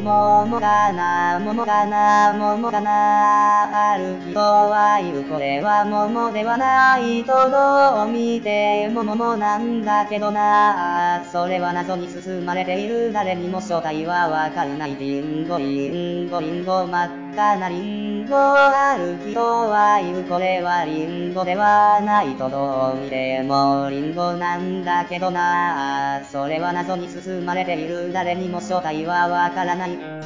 桃かな、桃かな、桃かな、ある人は言うこれは桃ではないとどう見ても桃なんだけどな、それは謎に包まれている、誰にも正体はわからない。リンゴリンゴリンゴ真っ赤なリンゴ、ある人は言うこれはリンゴではないとどう見てもリンゴなんだけどな、それは謎に包まれている、誰にも正体はわからない。